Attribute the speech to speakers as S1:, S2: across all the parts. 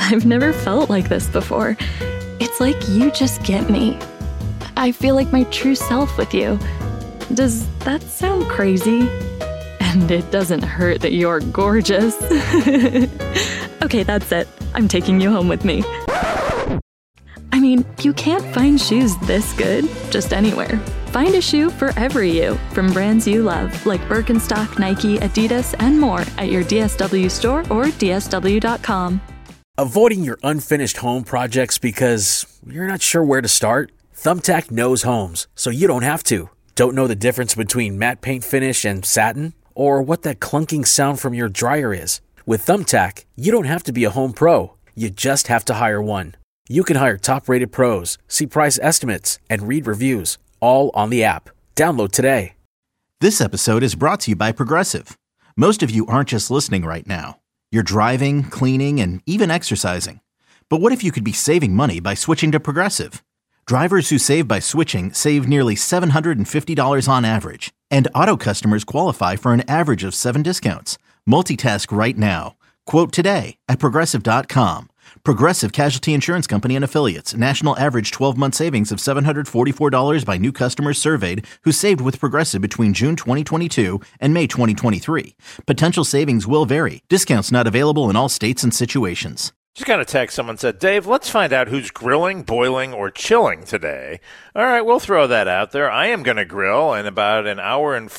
S1: I've never felt like this before. It's like you just get me. I feel like my true self with you. Does that sound crazy? And it doesn't hurt that you're gorgeous. Okay, that's it. I'm taking you home with me. I mean, you can't find shoes this good just anywhere. Find a shoe for every you from brands you love, like Birkenstock, Nike, Adidas, and more at your DSW store or DSW.com.
S2: Avoiding your unfinished home projects because you're not sure where to start? Thumbtack knows homes, so you don't have to. Don't know the difference between matte paint finish and satin? Or what that clunking sound from your dryer is? With Thumbtack, you don't have to be a home pro. You just have to hire one. You can hire top-rated pros, see price estimates, and read reviews, all on the app. Download today.
S3: This episode is brought to you by Progressive. Most of you aren't just listening right now. You're driving, cleaning, and even exercising. But what if you could be saving money by switching to Progressive? Drivers who save by switching save nearly $750 on average. And auto customers qualify for an average of 7 discounts. Multitask right now. Quote today at Progressive.com. Progressive Casualty Insurance Company and Affiliates. National average 12-month savings of $744 by new customers surveyed who saved with Progressive between June 2022 and May 2023. Potential savings will vary. Discounts not available in all states and situations.
S4: Just got a text. Someone said, Dave, let's find out who's grilling, boiling, or chilling today. All right, we'll throw that out there. I am going to grill in about an hour and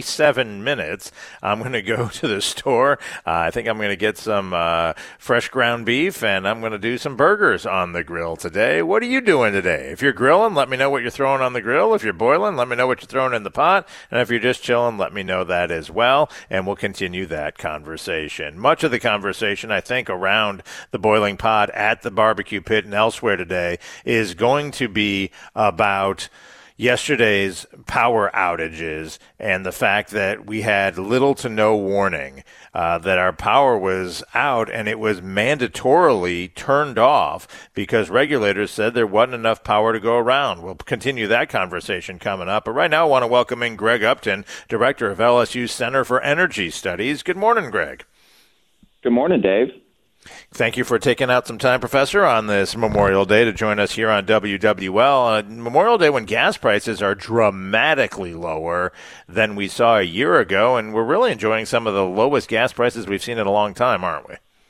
S4: 47 minutes. I'm going to go to the store. I think I'm going to get some fresh ground beef, and I'm going to do some burgers on the grill today. What are you doing today? If you're grilling, let me know what you're throwing on the grill. If you're boiling, let me know what you're throwing in the pot. And if you're just chilling, let me know that as well, and we'll continue that conversation. Much of the conversation, I think, around the boiling pot at the barbecue pit and elsewhere today is going to be about yesterday's power outages and the fact that we had little to no warning that our power was out, and it was mandatorily turned off because regulators said there wasn't enough power to go around. We'll continue that conversation coming up. But right now I want to welcome in Greg Upton, Director of LSU Center for Energy Studies. Good morning, Greg.
S5: Good morning, Dave.
S4: Thank you for taking out some time, Professor, on this Memorial Day to join us here on WWL. Memorial Day when gas prices are dramatically lower than we saw a year ago, and we're really enjoying some of the lowest gas prices we've seen in a long time, aren't we?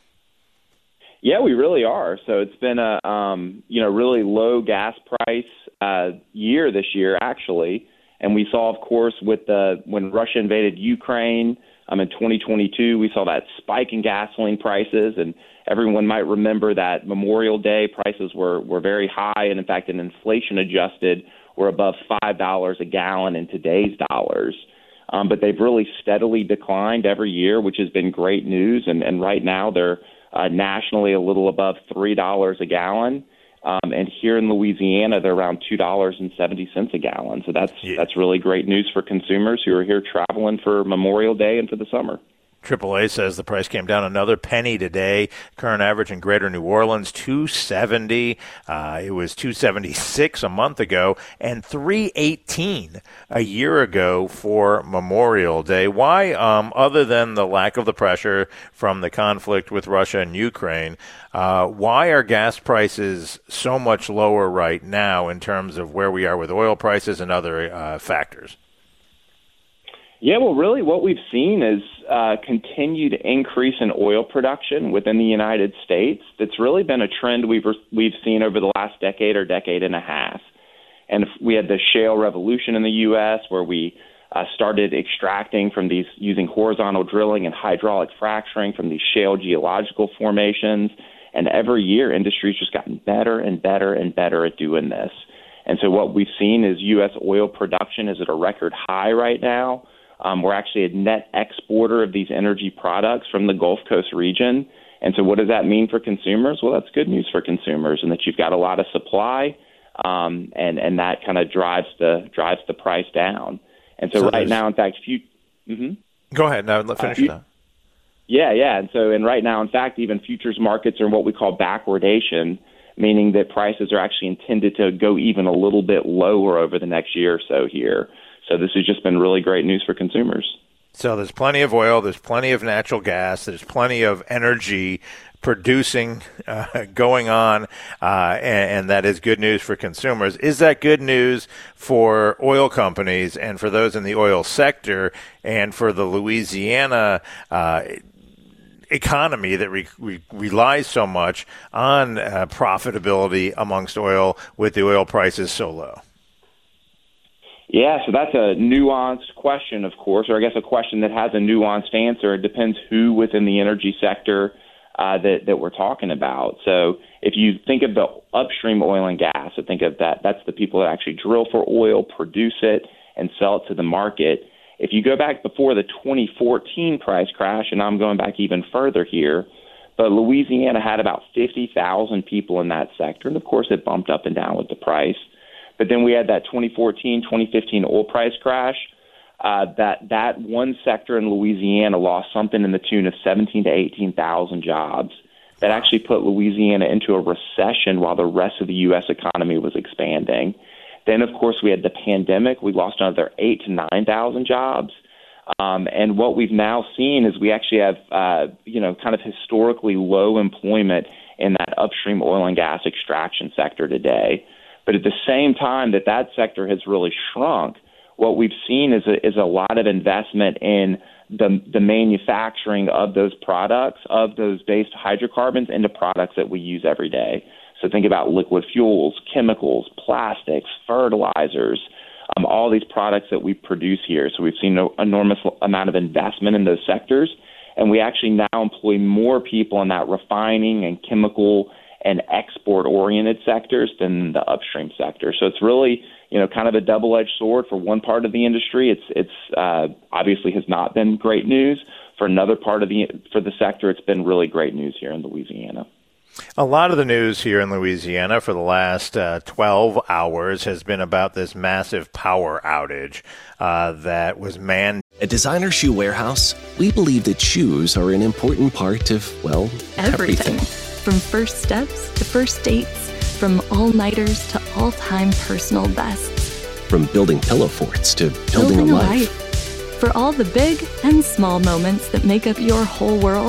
S5: Yeah, we really are. So it's been a really low gas price year this year, actually. And we saw, of course, when Russia invaded Ukraine in 2022, we saw that spike in gasoline prices, and everyone might remember that Memorial Day prices were very high, and in fact, in inflation adjusted, were above $5 a gallon in today's dollars. But they've really steadily declined every year, which has been great news. And right now they're nationally a little above $3 a gallon. And here in Louisiana, they're around $2.70 a gallon. So that's really great news for consumers who are here traveling for Memorial Day and for the summer.
S4: AAA says the price came down another penny today. Current average in Greater New Orleans, $2.70. It was $2.76 a month ago and $3.18 a year ago for Memorial Day. Why, other than the lack of the pressure from the conflict with Russia and Ukraine, why are gas prices so much lower right now in terms of where we are with oil prices and other factors?
S5: Yeah, well, really what we've seen is continued increase in oil production within the United States. That's really been a trend we've seen over the last decade or decade and a half. And we had the shale revolution in the U.S. where we started extracting from these using horizontal drilling and hydraulic fracturing from these shale geological formations. And every year, industry's just gotten better and better and better at doing this. And so what we've seen is U.S. oil production is at a record high right now. We're actually a net exporter of these energy products from the Gulf Coast region. And so what does that mean for consumers? Well, that's good news for consumers, and that you've got a lot of supply, and that kind of drives the price down. And so right now, in fact,
S4: Go ahead. Now, finish that.
S5: Yeah. And right now, in fact, even futures markets are in what we call backwardation, meaning that prices are actually intended to go even a little bit lower over the next year or so here. So this has just been really great news for consumers.
S4: So there's plenty of oil, there's plenty of natural gas, there's plenty of energy producing going on, and that is good news for consumers. Is that good news for oil companies and for those in the oil sector and for the Louisiana economy that relies so much on profitability amongst oil with the oil prices so low?
S5: Yeah, so that's a nuanced question, of course, or I guess a question that has a nuanced answer. It depends who within the energy sector that we're talking about. So if you think of the upstream oil and gas, so think of that, that's the people that actually drill for oil, produce it, and sell it to the market. If you go back before the 2014 price crash, and I'm going back even further here, but Louisiana had about 50,000 people in that sector, and of course it bumped up and down with the price. But then we had that 2014, 2015 oil price crash. That one sector in Louisiana lost something in the tune of 17,000 to 18,000 jobs. That actually put Louisiana into a recession while the rest of the U.S. economy was expanding. Then, of course, we had the pandemic. We lost another 8,000 to 9,000 jobs. And what we've now seen is we actually have, kind of historically low employment in that upstream oil and gas extraction sector today. But at the same time that sector has really shrunk, what we've seen is a lot of investment in the manufacturing of those products, of those base hydrocarbons, into products that we use every day. So think about liquid fuels, chemicals, plastics, fertilizers, all these products that we produce here. So we've seen an enormous amount of investment in those sectors, and we actually now employ more people in that refining and chemical and export-oriented sectors than the upstream sector. So it's really, kind of a double-edged sword. For one part of the industry, it's obviously has not been great news. For another part of the sector, it's been really great news here in Louisiana.
S4: A lot of the news here in Louisiana for the last 12 hours has been about this massive power outage that was mandated.
S6: At Designer Shoe Warehouse, we believe that shoes are an important part of, well, everything.
S1: From first steps to first dates, from all-nighters to all-time personal bests.
S6: From building pillow forts to building a life.
S1: For all the big and small moments that make up your whole world,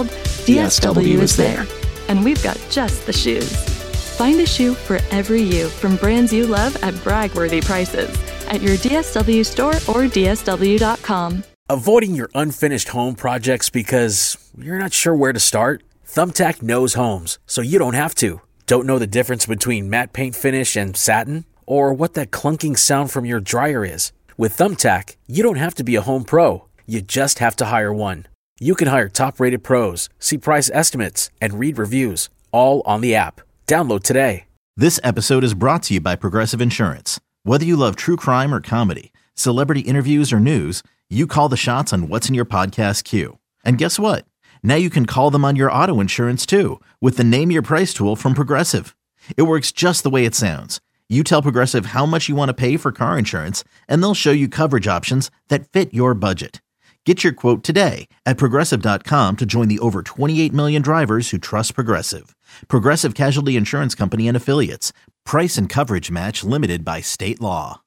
S1: DSW is there. And we've got just the shoes. Find a shoe for every you from brands you love at brag-worthy prices at your DSW store or DSW.com.
S2: Avoiding your unfinished home projects because you're not sure where to start? Thumbtack knows homes, so you don't have to. Don't know the difference between matte paint finish and satin? Or what that clunking sound from your dryer is? With Thumbtack, you don't have to be a home pro. You just have to hire one. You can hire top-rated pros, see price estimates, and read reviews, all on the app. Download today.
S3: This episode is brought to you by Progressive Insurance. Whether you love true crime or comedy, celebrity interviews or news, you call the shots on what's in your podcast queue. And guess what? Now you can call them on your auto insurance too with the Name Your Price tool from Progressive. It works just the way it sounds. You tell Progressive how much you want to pay for car insurance, and they'll show you coverage options that fit your budget. Get your quote today at Progressive.com to join the over 28 million drivers who trust Progressive. Progressive Casualty Insurance Company and Affiliates. Price and coverage match limited by state law.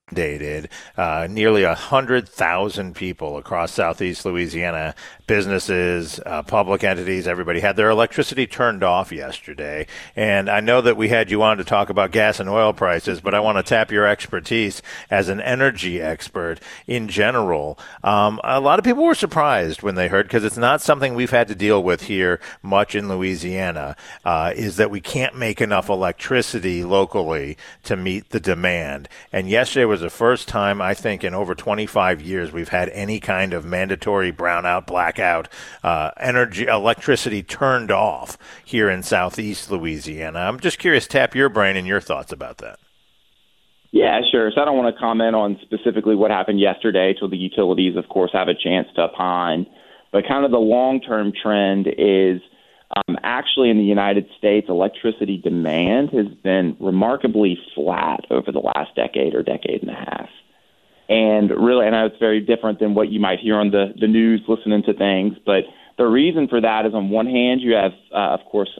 S4: Nearly 100,000 people across southeast Louisiana, businesses, public entities, everybody had their electricity turned off yesterday. And I know that we had you on to talk about gas and oil prices, but I want to tap your expertise as an energy expert in general. A lot of people were surprised when they heard, because it's not something we've had to deal with here much in Louisiana, is that we can't make enough electricity locally to meet the demand. And yesterday was the first time, I think, in over 25 years we've had any kind of mandatory brownout, blackout, electricity turned off here in southeast Louisiana. I'm just curious, tap your brain and your thoughts about that.
S5: Yeah, sure. So I don't want to comment on specifically what happened yesterday till the utilities, of course, have a chance to opine. But kind of the long-term trend is actually in the United States, electricity demand has been remarkably flat over the last decade or decade and a half. And really, I know it's very different than what you might hear on the news listening to things, but the reason for that is on one hand, you have, of course,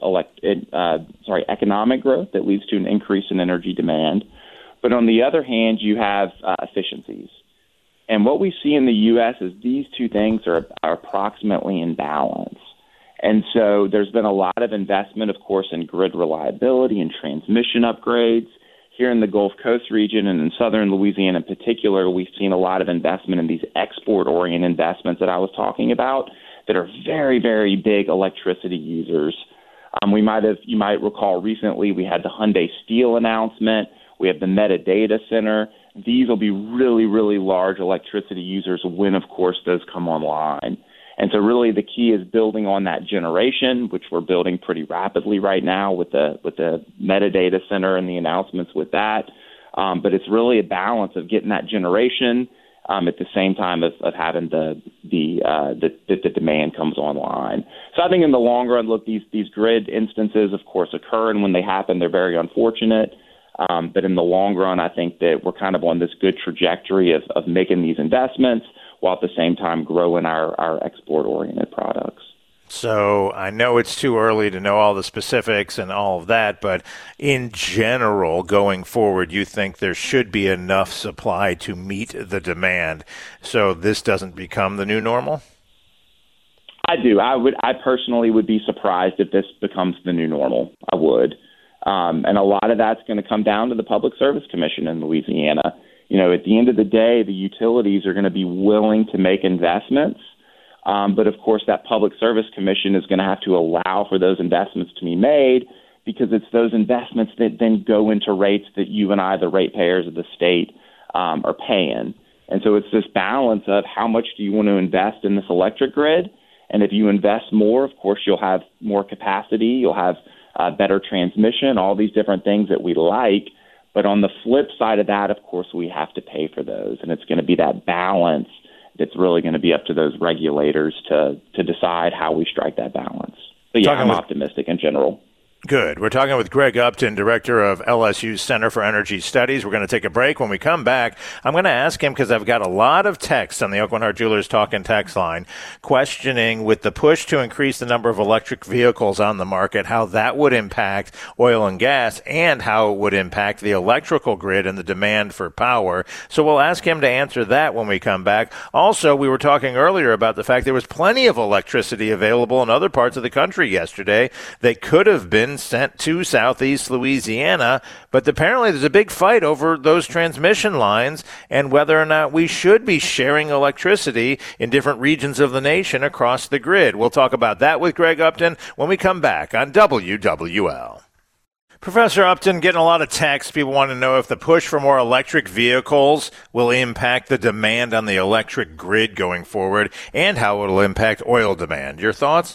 S5: economic growth that leads to an increase in energy demand. But on the other hand, you have efficiencies. And what we see in the U.S. is these two things are approximately in balance. And so there's been a lot of investment, of course, in grid reliability and transmission upgrades. Here in the Gulf Coast region and in southern Louisiana in particular, we've seen a lot of investment in these export-oriented investments that I was talking about that are very, very big electricity users. You might recall recently we had the Hyundai Steel announcement. We have the Meta Data Center. These will be really, really large electricity users when, of course, those come online. And so really the key is building on that generation, which we're building pretty rapidly right now with the Meta Data Center and the announcements with that. But it's really a balance of getting that generation at the same time of having the demand comes online. So I think in the long run, look, these grid instances, of course, occur, and when they happen, they're very unfortunate. But in the long run, I think that we're kind of on this good trajectory of making these investments while at the same time growing our export-oriented products.
S4: So I know it's too early to know all the specifics and all of that, but in general, going forward, you think there should be enough supply to meet the demand, so this doesn't become the new normal?
S5: I do. I personally would be surprised if this becomes the new normal. I would. And a lot of that's going to come down to the Public Service Commission in Louisiana. You know, at the end of the day, the utilities are going to be willing to make investments. But, of course, that Public Service Commission is going to have to allow for those investments to be made because it's those investments that then go into rates that you and I, the ratepayers of the state, are paying. And so it's this balance of how much do you want to invest in this electric grid? And if you invest more, of course, you'll have more capacity. You'll have better transmission, all these different things that we like. But on the flip side of that, of course, we have to pay for those. And it's going to be that balance that's really going to be up to those regulators to decide how we strike that balance. But yeah, I'm optimistic in general.
S4: Good. We're talking with Greg Upton, director of LSU's Center for Energy Studies. We're going to take a break. When we come back, I'm going to ask him, because I've got a lot of texts on the Aucoin Hart Jewelers Talk and Text line, questioning with the push to increase the number of electric vehicles on the market, how that would impact oil and gas and how it would impact the electrical grid and the demand for power. So we'll ask him to answer that when we come back. Also, we were talking earlier about the fact there was plenty of electricity available in other parts of the country yesterday that could have been sent to southeast Louisiana, but apparently there's a big fight over those transmission lines and whether or not we should be sharing electricity in different regions of the nation across the grid. We'll talk about that with Greg Upton when we come back on WWL. Professor Upton, getting a lot of texts. People want to know if the push for more electric vehicles will impact the demand on the electric grid going forward and how it will impact oil demand. Your thoughts?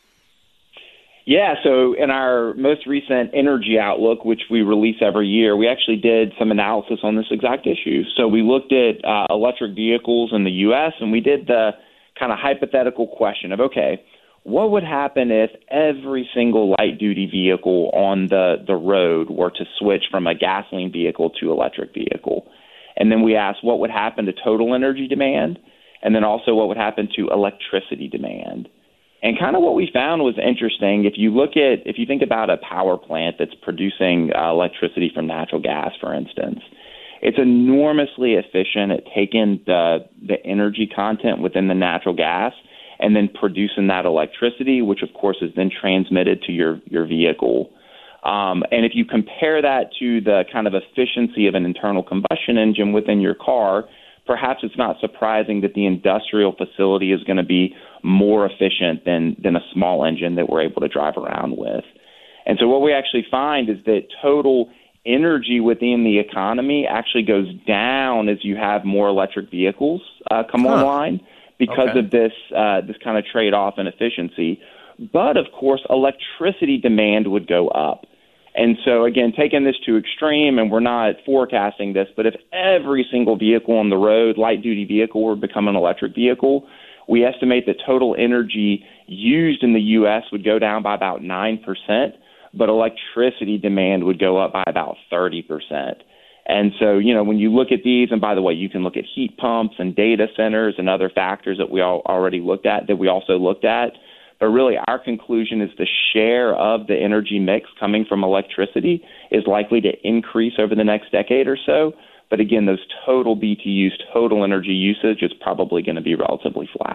S5: Yeah, so in our most recent energy outlook, which we release every year, we actually did some analysis on this exact issue. So we looked at electric vehicles in the U.S., and we did the kind of hypothetical question of, okay, what would happen if every single light-duty vehicle on the road were to switch from a gasoline vehicle to electric vehicle? And then we asked what would happen to total energy demand, and then also what would happen to electricity demand. And kind of what we found was interesting. If you think about a power plant that's producing electricity from natural gas, for instance, it's enormously efficient at taking the energy content within the natural gas and then producing that electricity, which of course is then transmitted to your vehicle. And if you compare that to the kind of efficiency of an internal combustion engine within your car, perhaps it's not surprising that the industrial facility is going to be more efficient than a small engine that we're able to drive around with. And so what we actually find is that total energy within the economy actually goes down as you have more electric vehicles come online because of this kind of trade-off in efficiency. But, of course, electricity demand would go up. And so, again, taking this to extreme, and we're not forecasting this, but if every single vehicle on the road, light-duty vehicle, were to become an electric vehicle, we estimate that total energy used in the U.S. would go down by about 9%, but electricity demand would go up by about 30%. And so, when you look at these, and by the way, you can look at heat pumps and data centers and other factors that we already looked at, that we also looked at. But really, our conclusion is the share of the energy mix coming from electricity is likely to increase over the next decade or so. But again, those total BTUs, total energy usage, is probably going to be relatively flat.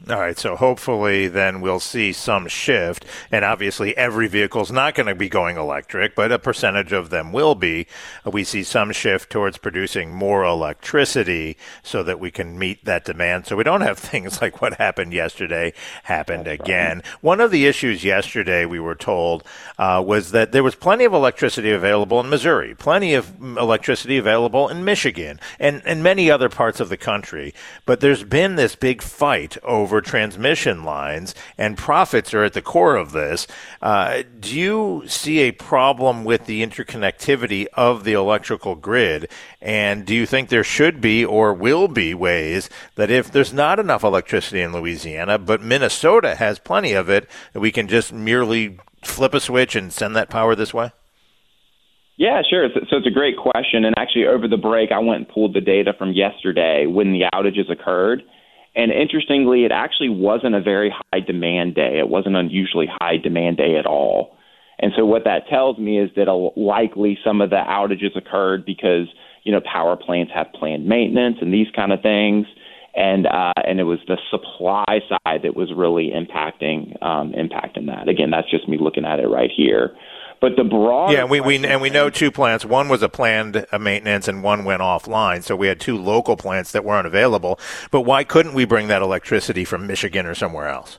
S4: All right, so hopefully then we'll see some shift, and obviously every vehicle is not going to be going electric, but a percentage of them will be. We see some shift towards producing more electricity so that we can meet that demand, so we don't have things like what happened yesterday happened again. Right. One of the issues yesterday, we were told, was that there was plenty of electricity available in Missouri, plenty of electricity available in Michigan, and many other parts of the country, but there's been this big fight over transmission lines, and profits are at the core of this. Do you see a problem with the interconnectivity of the electrical grid? And do you think there should be or will be ways that if there's not enough electricity in Louisiana, but Minnesota has plenty of it, that we can just merely flip a switch and send that power this way?
S5: Yeah, sure. So it's a great question. And actually, over the break, I went and pulled the data from yesterday when the outages occurred. And interestingly, it actually wasn't a very high demand day. It wasn't an unusually high demand day at all. And so what that tells me is that likely some of the outages occurred because, power plants have planned maintenance and these kind of things. And it was the supply side that was really impacting that. Again, that's just me looking at it right here. But the broad
S4: we know two plants. One was a planned maintenance, and one went offline. So we had two local plants that weren't available. But why couldn't we bring that electricity from Michigan or somewhere else?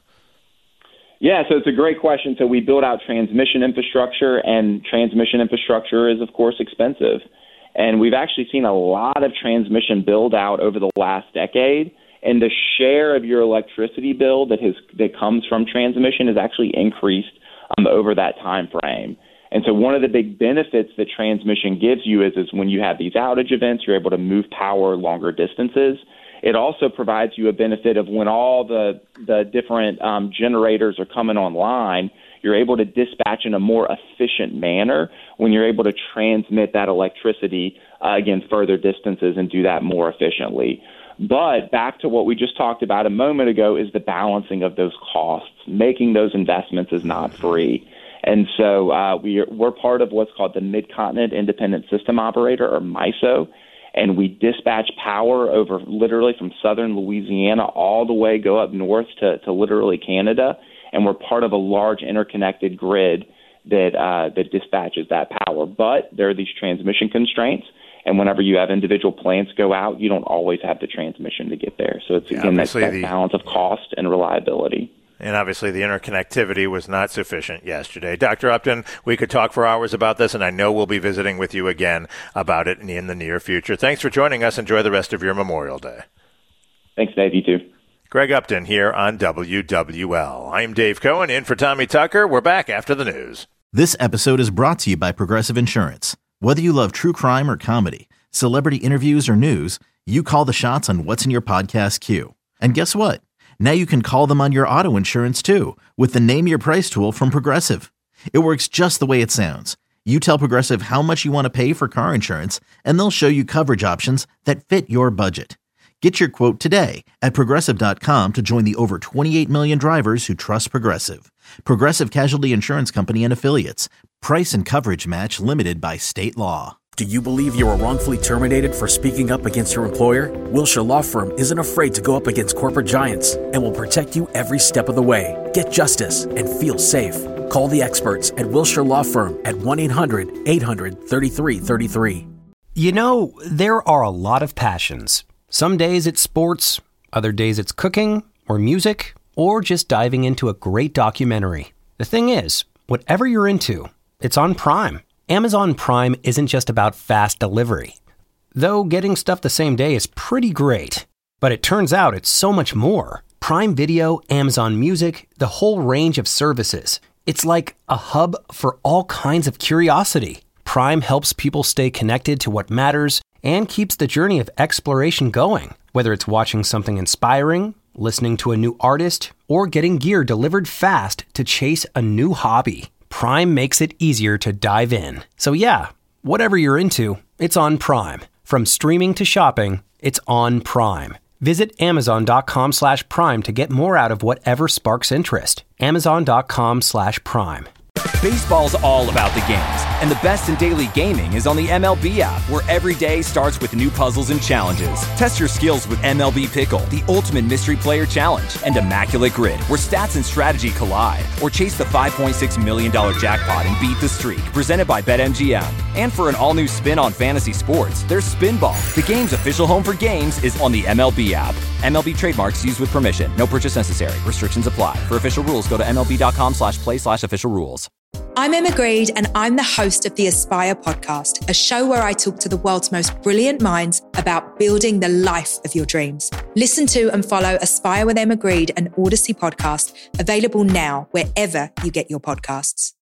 S5: Yeah, so it's a great question. So we build out transmission infrastructure, and transmission infrastructure is, of course, expensive. And we've actually seen a lot of transmission build out over the last decade. And the share of your electricity bill that comes from transmission has actually increased over that time frame. And so one of the big benefits that transmission gives you is when you have these outage events, you're able to move power longer distances. It also provides you a benefit of when all the different generators are coming online, you're able to dispatch in a more efficient manner when you're able to transmit that electricity, again, further distances and do that more efficiently. But back to what we just talked about a moment ago is the balancing of those costs. Making those investments is not free. And so we're part of what's called the Mid-Continent Independent System Operator, or MISO, and we dispatch power over literally from southern Louisiana all the way, go up north to literally Canada, and we're part of a large interconnected grid that dispatches that power. But there are these transmission constraints, and whenever you have individual plants go out, you don't always have the transmission to get there. So it's, again, that balance of cost and reliability.
S4: And obviously the interconnectivity was not sufficient yesterday. Dr. Upton, we could talk for hours about this, and I know we'll be visiting with you again about it in the near future. Thanks for joining us. Enjoy the rest of your Memorial Day.
S5: Thanks, Dave. You too.
S4: Greg Upton here on WWL. I'm Dave Cohen, in for Tommy Tucker. We're back after the news.
S3: This episode is brought to you by Progressive Insurance. Whether you love true crime or comedy, celebrity interviews or news, you call the shots on what's in your podcast queue. And guess what? Now you can call them on your auto insurance too with the Name Your Price tool from Progressive. It works just the way it sounds. You tell Progressive how much you want to pay for car insurance, and they'll show you coverage options that fit your budget. Get your quote today at Progressive.com to join the over 28 million drivers who trust Progressive. Progressive Casualty Insurance Company and Affiliates. Price and coverage match limited by state law.
S2: Do you believe you were wrongfully terminated for speaking up against your employer? Wilshire Law Firm isn't afraid to go up against corporate giants and will protect you every step of the way. Get justice and feel safe. Call the experts at Wilshire Law Firm at 1-800-800-3333.
S7: You know, there are a lot of passions. Some days it's sports, other days it's cooking or music, or just diving into a great documentary. The thing is, whatever you're into, it's on Prime. Amazon Prime isn't just about fast delivery. Though getting stuff the same day is pretty great. But it turns out it's so much more. Prime Video, Amazon Music, the whole range of services. It's like a hub for all kinds of curiosity. Prime helps people stay connected to what matters and keeps the journey of exploration going. Whether it's watching something inspiring, listening to a new artist, or getting gear delivered fast to chase a new hobby. Prime makes it easier to dive in. So yeah, whatever you're into, it's on Prime. From streaming to shopping, it's on Prime. Visit Amazon.com/Prime to get more out of whatever sparks interest. Amazon.com/Prime.
S8: Baseball's all about the games, and the best in daily gaming is on the MLB app, where every day starts with new puzzles and challenges. Test your skills with MLB Pickle, the ultimate mystery player challenge, and Immaculate Grid, where stats and strategy collide. Or chase the $5.6 million jackpot and beat the streak, presented by BetMGM. And for an all-new spin on fantasy sports, there's Spinball. The game's official home for games is on the MLB app. MLB trademarks used with permission. No purchase necessary. Restrictions apply. For official rules, go to MLB.com/play/official rules.
S9: I'm Emma Greed, and I'm the host of the Aspire podcast, a show where I talk to the world's most brilliant minds about building the life of your dreams. Listen to and follow Aspire with Emma Greed, an Odyssey podcast, available now wherever you get your podcasts.